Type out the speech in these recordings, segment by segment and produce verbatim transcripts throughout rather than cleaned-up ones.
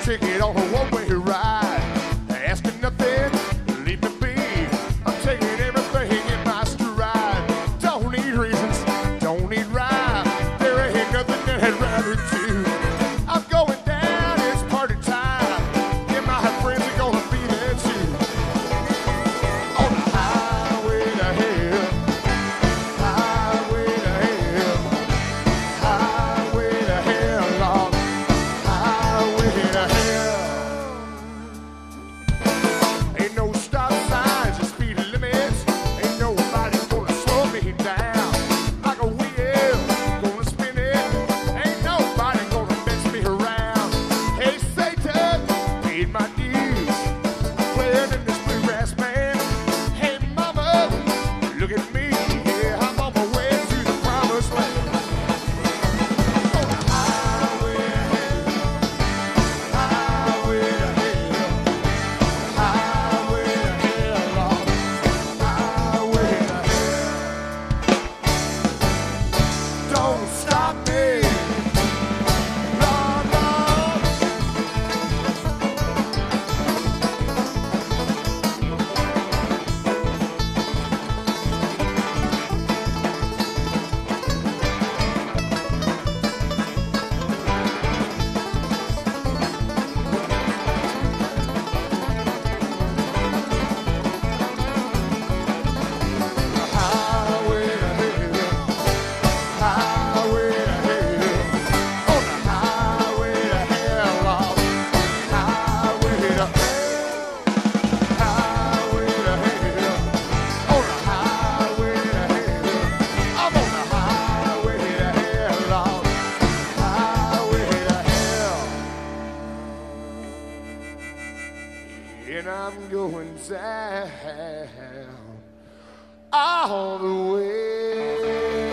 ticket on a one-way ride. Asking nothing, leave me be. I'm taking everything in my stride. Don't need reasons, don't need rhyme. There ain't nothing that I'd rather do. I'm going down, it's party time. Yeah, my friends are gonna be there too. On the highway to hell, highway to hell, highway to hell, Lord, highway to hell. Ain't no stop signs or speed limits. Ain't nobody gonna slow me down. Like a wheel, gonna spin it. Ain't nobody gonna mess me around. Hey, Satan, paid my dues. Playing in this bluegrass band. Hey, mama, look at me. Yeah, I'm on my way to the promised land. On the highway to hell, highway to hell, highway to hell, Lord, highway to hell. Don't stop me, Lord, Lord. Highway to hell, highway to hell, on the highway to hell, Lord, highway to hell, highway to hell, on the highway to hell. I'm on the highway to hell, Lord, highway to hell, and I'm going down all the way.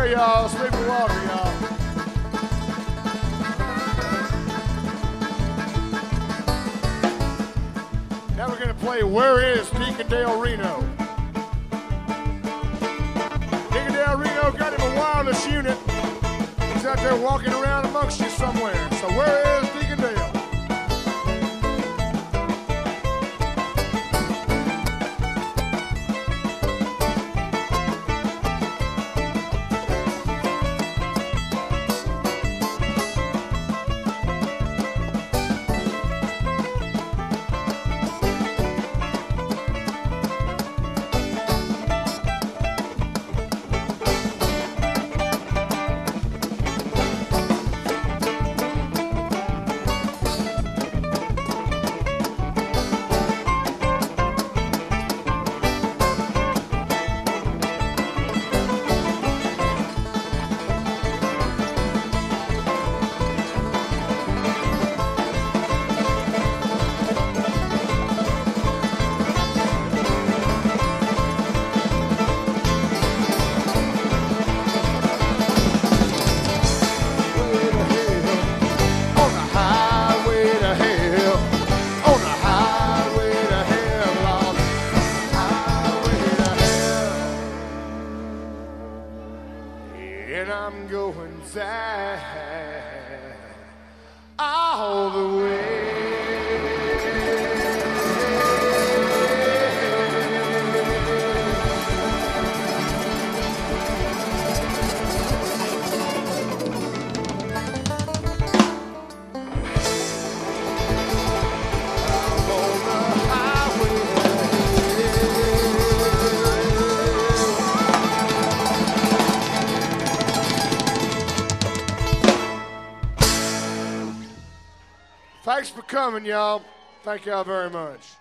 way, y'all. Sleeping water, y'all. Now we're going to play Where Is Deacon Dale Reno? Deacon Dale Reno got him a wireless unit. He's out there walking around amongst you somewhere. So where is Deacon Dale? And I'm going down all the way. Thanks for coming, y'all. Thank y'all very much.